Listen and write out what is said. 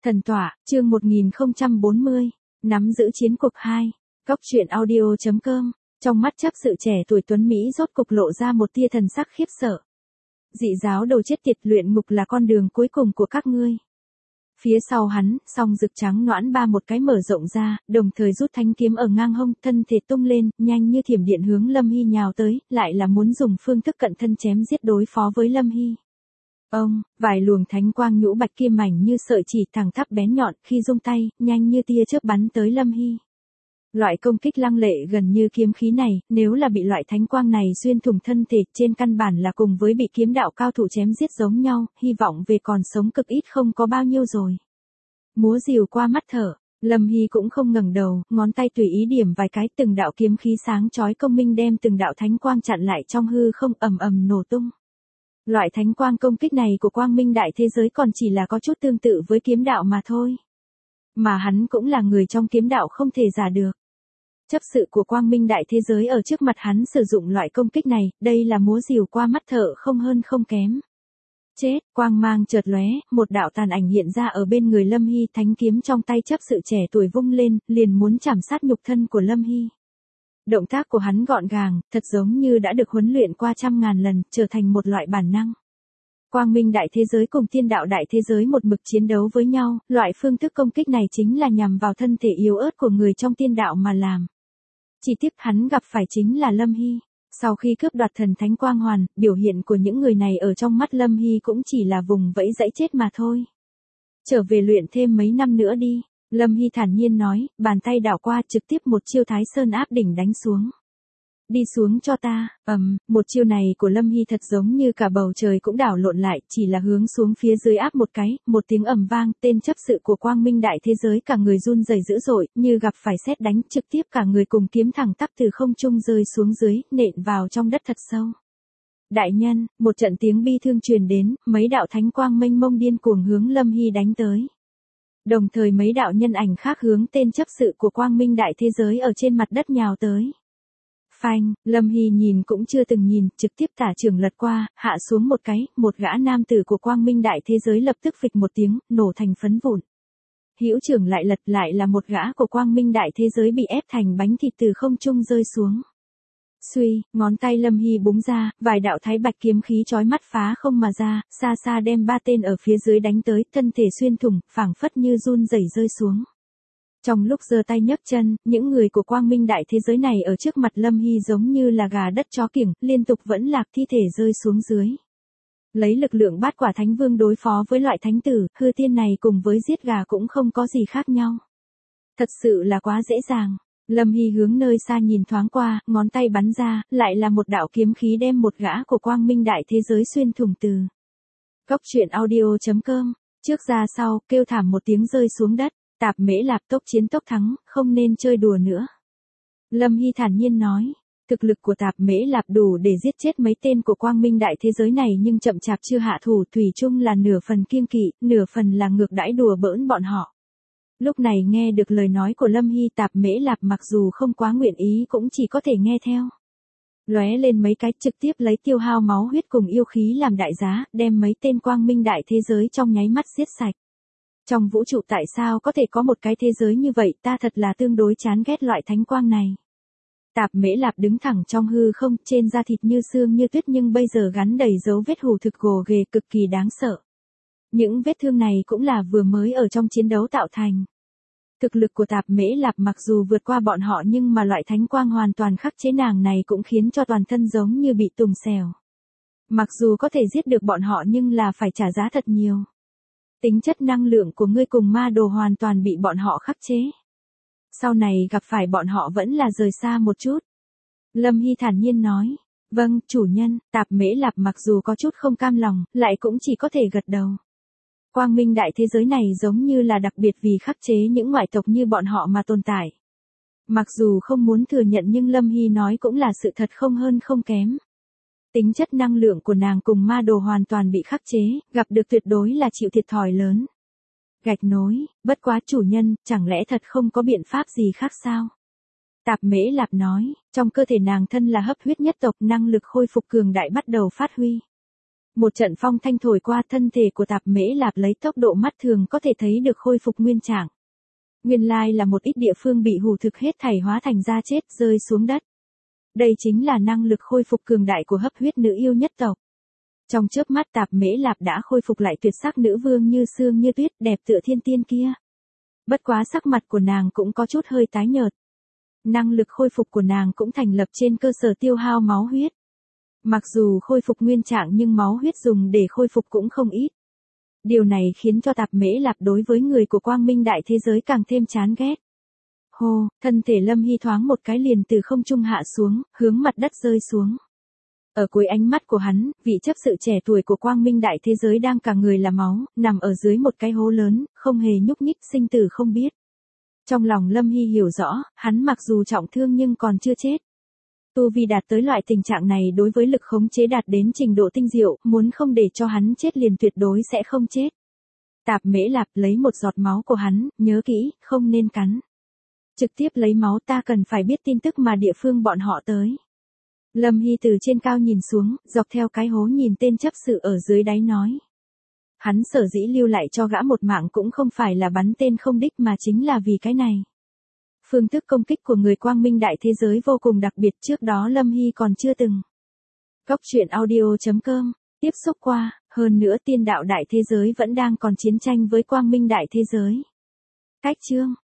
Thần tỏa, chương 1040, nắm giữ chiến cuộc 2, Cóc truyện audio.com, trong mắt chấp sự trẻ tuổi tuấn Mỹ rốt cục lộ ra một tia thần sắc khiếp sợ. Dị giáo đồ chết tiệt, luyện ngục là con đường cuối cùng của các ngươi. Phía sau hắn, song rực trắng noãn ba một cái mở rộng ra, đồng thời rút thanh kiếm ở ngang hông, thân thể tung lên, nhanh như thiểm điện hướng Lâm Hy nhào tới, lại là muốn dùng phương thức cận thân chém giết đối phó với Lâm Hy. Vài luồng thánh quang nhũ bạch kia mảnh như sợi chỉ thẳng tắp bén nhọn, khi rung tay, nhanh như tia chớp bắn tới Lâm Hy. Loại công kích lăng lệ gần như kiếm khí này, nếu là bị loại thánh quang này xuyên thủng thân thể, trên căn bản là cùng với bị kiếm đạo cao thủ chém giết giống nhau, hy vọng về còn sống cực ít không có bao nhiêu rồi. Múa rìu qua mắt thở, Lâm Hy cũng không ngẩng đầu, ngón tay tùy ý điểm vài cái, từng đạo kiếm khí sáng chói công minh đem từng đạo thánh quang chặn lại trong hư không, ầm ầm nổ tung. Loại thánh quang công kích này của quang minh đại thế giới còn chỉ là có chút tương tự với kiếm đạo mà thôi. Mà hắn cũng là người trong kiếm đạo không thể giả được. Chấp sự của quang minh đại thế giới ở trước mặt hắn sử dụng loại công kích này, đây là múa rìu qua mắt thợ không hơn không kém. Chết, quang mang chợt lóe, một đạo tàn ảnh hiện ra ở bên người Lâm Hy, thánh kiếm trong tay chấp sự trẻ tuổi vung lên, liền muốn chảm sát nhục thân của Lâm Hy. Động tác của hắn gọn gàng, thật giống như đã được huấn luyện qua trăm ngàn lần, trở thành một loại bản năng. Quang minh đại thế giới cùng tiên đạo đại thế giới một mực chiến đấu với nhau, loại phương thức công kích này chính là nhằm vào thân thể yếu ớt của người trong tiên đạo mà làm. Chỉ tiếc hắn gặp phải chính là Lâm Hy. Sau khi cướp đoạt thần thánh quang hoàn, biểu hiện của những người này ở trong mắt Lâm Hy cũng chỉ là vùng vẫy dãy chết mà thôi. Trở về luyện thêm mấy năm nữa đi. Lâm Hy thản nhiên nói, bàn tay đảo qua trực tiếp một chiêu Thái Sơn áp đỉnh đánh xuống. Đi xuống cho ta, một chiêu này của Lâm Hy thật giống như cả bầu trời cũng đảo lộn lại, chỉ là hướng xuống phía dưới áp một cái, một tiếng ầm vang, tên chấp sự của quang minh đại thế giới cả người run rẩy dữ dội, như gặp phải sét đánh, trực tiếp cả người cùng kiếm thẳng tắp từ không trung rơi xuống dưới, nện vào trong đất thật sâu. Đại nhân, một trận tiếng bi thương truyền đến, mấy đạo thánh quang mênh mông điên cuồng hướng Lâm Hy đánh tới. Đồng thời mấy đạo nhân ảnh khác hướng tên chấp sự của quang minh đại thế giới ở trên mặt đất nhào tới. Phanh, Lâm Hy nhìn cũng chưa từng nhìn, trực tiếp tả trường lật qua, hạ xuống một cái, một gã nam tử của quang minh đại thế giới lập tức phịch một tiếng, nổ thành phấn vụn. Hữu trưởng lại lật, lại là một gã của quang minh đại thế giới bị ép thành bánh thịt từ không trung rơi xuống. Suy, ngón tay Lâm Hy búng ra, vài đạo thái bạch kiếm khí chói mắt phá không mà ra, xa xa đem ba tên ở phía dưới đánh tới, thân thể xuyên thủng, phảng phất như run rẩy rơi xuống. Trong lúc giơ tay nhấc chân, những người của quang minh đại thế giới này ở trước mặt Lâm Hy giống như là gà đất chó kiểng, liên tục vẫn lạc thi thể rơi xuống dưới. Lấy lực lượng bát quả thánh vương đối phó với loại thánh tử, hư tiên này cùng với giết gà cũng không có gì khác nhau. Thật sự là quá dễ dàng. Lâm Hy hướng nơi xa nhìn thoáng qua, ngón tay bắn ra, lại là một đạo kiếm khí đem một gã của quang minh đại thế giới xuyên thủng từ. Cóc truyện audio.com, trước ra sau, kêu thảm một tiếng rơi xuống đất, Tạp Mễ Lạp tốc chiến tốc thắng, không nên chơi đùa nữa. Lâm Hy thản nhiên nói, thực lực của Tạp Mễ Lạp đủ để giết chết mấy tên của quang minh đại thế giới này nhưng chậm chạp chưa hạ thủ, thủy chung là nửa phần kiêng kỵ, nửa phần là ngược đãi đùa bỡn bọn họ. Lúc này nghe được lời nói của Lâm Hy, Tạp Mễ Lạp mặc dù không quá nguyện ý cũng chỉ có thể nghe theo. Lóe lên mấy cái, trực tiếp lấy tiêu hao máu huyết cùng yêu khí làm đại giá, đem mấy tên quang minh đại thế giới trong nháy mắt giết sạch. Trong vũ trụ tại sao có thể có một cái thế giới như vậy, ta thật là tương đối chán ghét loại thánh quang này. Tạp Mễ Lạp đứng thẳng trong hư không, trên da thịt như xương như tuyết nhưng bây giờ gắn đầy dấu vết hù thực gồ ghề cực kỳ đáng sợ. Những vết thương này cũng là vừa mới ở trong chiến đấu tạo thành. Thực lực của Tạp Mễ Lạp mặc dù vượt qua bọn họ nhưng mà loại thánh quang hoàn toàn khắc chế nàng này cũng khiến cho toàn thân giống như bị tùng xèo. Mặc dù có thể giết được bọn họ nhưng là phải trả giá thật nhiều. Tính chất năng lượng của ngươi cùng ma đồ hoàn toàn bị bọn họ khắc chế. Sau này gặp phải bọn họ vẫn là rời xa một chút. Lâm Hy thản nhiên nói, vâng, chủ nhân. Tạp Mễ Lạp mặc dù có chút không cam lòng, lại cũng chỉ có thể gật đầu. Quang minh đại thế giới này giống như là đặc biệt vì khắc chế những ngoại tộc như bọn họ mà tồn tại. Mặc dù không muốn thừa nhận nhưng Lâm Hy nói cũng là sự thật không hơn không kém. Tính chất năng lượng của nàng cùng ma đồ hoàn toàn bị khắc chế, gặp được tuyệt đối là chịu thiệt thòi lớn. Gạch nối, bất quá chủ nhân, chẳng lẽ thật không có biện pháp gì khác sao? Tạp Mễ Lạp nói, trong cơ thể nàng thân là hấp huyết nhất tộc, năng lực khôi phục cường đại bắt đầu phát huy. Một trận phong thanh thổi qua, thân thể của Tạp Mễ Lạp lấy tốc độ mắt thường có thể thấy được khôi phục nguyên trạng. Nguyên lai là một ít địa phương bị hủ thực hết thảy hóa thành da chết rơi xuống đất. Đây chính là năng lực khôi phục cường đại của hấp huyết nữ yêu nhất tộc. Trong chớp mắt Tạp Mễ Lạp đã khôi phục lại tuyệt sắc nữ vương như sương như tuyết, đẹp tựa thiên tiên kia. Bất quá sắc mặt của nàng cũng có chút hơi tái nhợt. Năng lực khôi phục của nàng cũng thành lập trên cơ sở tiêu hao máu huyết. Mặc dù khôi phục nguyên trạng nhưng máu huyết dùng để khôi phục cũng không ít. Điều này khiến cho Tạp Mễ Lạp đối với người của quang minh đại thế giới càng thêm chán ghét. Hô, thân thể Lâm Hy thoáng một cái liền từ không trung hạ xuống, hướng mặt đất rơi xuống. Ở cuối ánh mắt của hắn, vị chấp sự trẻ tuổi của quang minh đại thế giới đang cả người là máu, nằm ở dưới một cái hố lớn, không hề nhúc nhích, sinh tử không biết. Trong lòng Lâm Hy hiểu rõ, hắn mặc dù trọng thương nhưng còn chưa chết. Tu vi đạt tới loại tình trạng này đối với lực khống chế đạt đến trình độ tinh diệu, muốn không để cho hắn chết liền tuyệt đối sẽ không chết. Tạp Mễ Lạp lấy một giọt máu của hắn, nhớ kỹ, không nên cắn. Trực tiếp lấy máu, ta cần phải biết tin tức mà địa phương bọn họ tới. Lâm Hy từ trên cao nhìn xuống, dọc theo cái hố nhìn tên chấp sự ở dưới đáy nói. Hắn sở dĩ lưu lại cho gã một mạng cũng không phải là bắn tên không đích mà chính là vì cái này. Phương thức công kích của người quang minh đại thế giới vô cùng đặc biệt, trước đó Lâm Hy còn chưa từng. Góc truyện audio.com, tiếp xúc qua, hơn nữa tiên đạo đại thế giới vẫn đang còn chiến tranh với quang minh đại thế giới. Cách chương.